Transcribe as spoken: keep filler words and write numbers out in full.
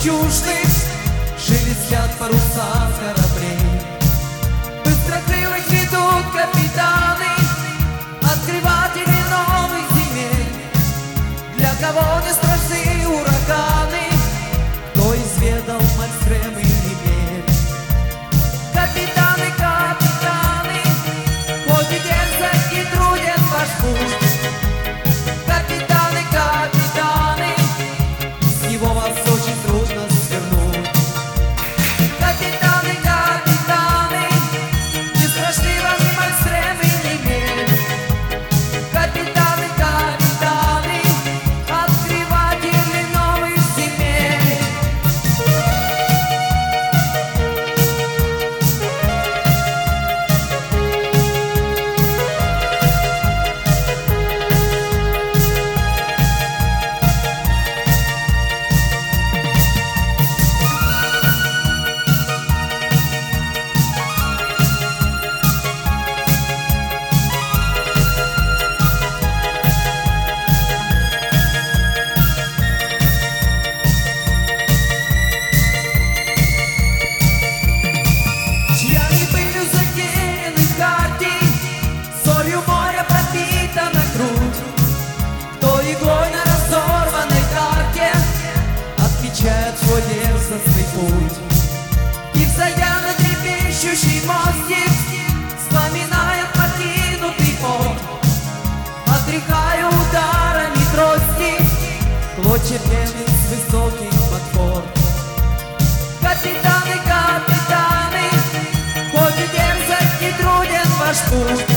жемчужных шелестят паруса кораблей. Быстрокрылых ведут капитаны, открыватели новых земель. Для кого не страшны ураганы, кто изведал Мальстрем или Мель. Капитаны, капитаны, хоть и дерзок и труден ваш путь. Капитаны, капитаны, с него вас очень трудно свернуть. Капитаны, капитаны, не страшны вам ни Мальстрем или Мель. Капитаны, капитаны, открыватели новых земель. Свой дерзостный путь, и, взойдя на трепещущий мостик, вспоминает покинутый пот, отряхая ударами трости клочья пены с высоких подпор. Капитаны, капитаны, хоть и дерзок и труден ваш путь.